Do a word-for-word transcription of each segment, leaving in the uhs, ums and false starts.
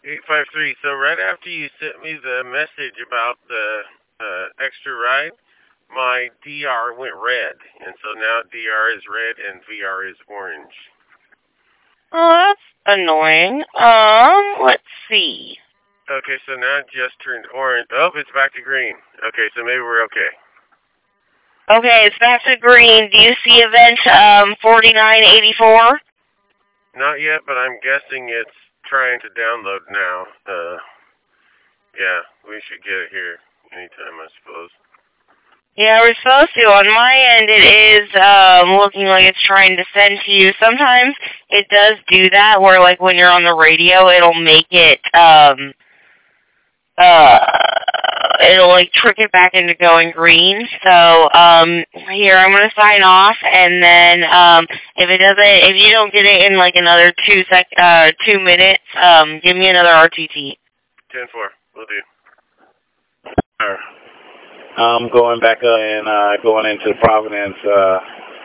eight five three. So right after you sent me the message about the uh, extra ride, my D R went red, and so now D R is red and V R is orange. Oh, that's annoying. Um, let's see. Okay, so now it just turned orange. Oh, it's back to green. Okay, so maybe we're okay. Okay, it's back to green. Do you see event um forty-nine eighty-four? Not yet, but I'm guessing it's trying to download now. Uh, yeah, we should get it here anytime, I suppose. Yeah, we're supposed to. On my end, it is um, looking like it's trying to send to you. Sometimes it does do that, where like when you're on the radio, it'll make it, um, uh, it'll like trick it back into going green. So um, here, I'm gonna sign off, and then um, if it doesn't, if you don't get it in like another two sec, uh, two minutes, um, give me another R T T. ten four, will do. Sure. I'm going back up and uh, going into Providence. Uh,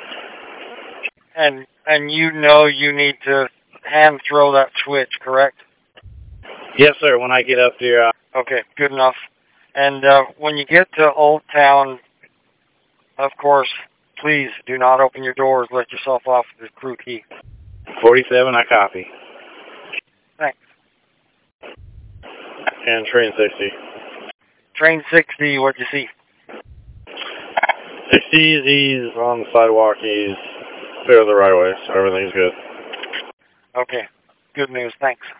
and and you know you need to hand throw that switch, correct? Yes, sir. When I get up there. Uh, okay, good enough. And uh, when you get to Old Town, of course, please do not open your doors. Let yourself off the crew key. forty-seven, I copy. Thanks. And train sixty. Train sixty, what'd you see? sixty, he's on the sidewalk. He's clear the right way, so everything's good. Okay. Good news. Thanks.